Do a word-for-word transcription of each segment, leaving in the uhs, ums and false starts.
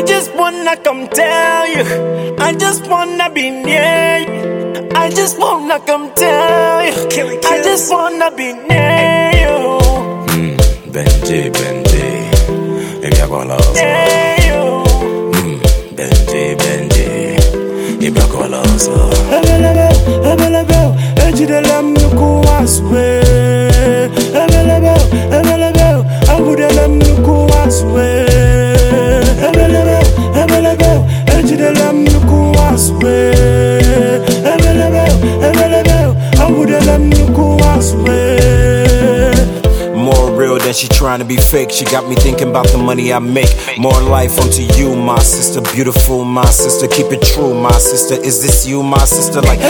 I just wanna come tell you, I just wanna be near you, I just wanna come tell you, I just wanna be near you. Mm, Benji, Benji, if you're gonna love Near you. Mm, Benji, Benji, if you're gonna love Ebelebe, ebelebe, ejide lem nuku aswe. Ebelebe, ebelebe, agude lem nuku aswe. Ebelebe, ebelebe, ejide lem nuku aswe. Ebelebe, ebelebe, agude lem nuku aswe. more real than she trying to be fake. She got me thinking about the money I make. More life unto you, my sister. Beautiful, my sister. Keep it true, my sister. Is this you, my sister? Like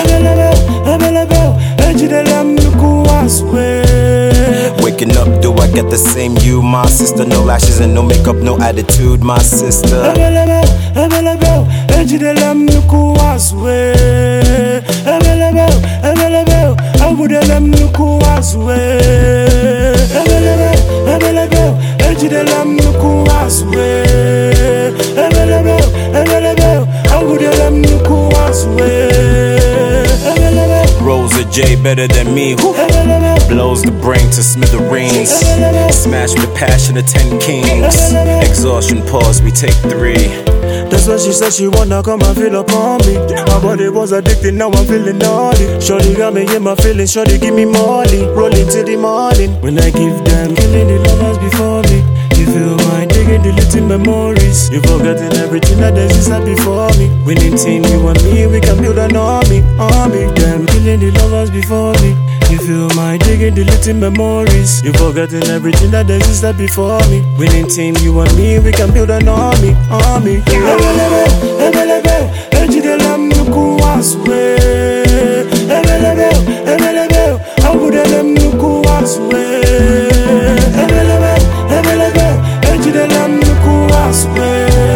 waking up, do I get the same you, my sister? No lashes and no makeup, no attitude, my sister. Rosa J better than me. Woo. Blows the brain to smithereens. Smash with the passion of ten kings. Exhaustion pause, we take three. That's why she said she wanna come and feel upon me. My body was addicted, now I'm feeling naughty. Shorty got me in my feelings, shorty give me money. Rolling till the morning. When I give them, killing the lovers before me. You feel my digging, deleting memories. You forgetting everything that existed before me. Winning team, you and me, we can build an army, army. Them killing the lovers before me. You feel my digging, deleting memories. You forgetting everything that existed before me. Winning team, you and me, we can build an army, army. Ebelebe, ebelebe, ejide lem nuku aswe. Ebelebe, ebelebe, agude lem nuku aswe. Ebelebe, ebelebe, ejide lem nuku aswe.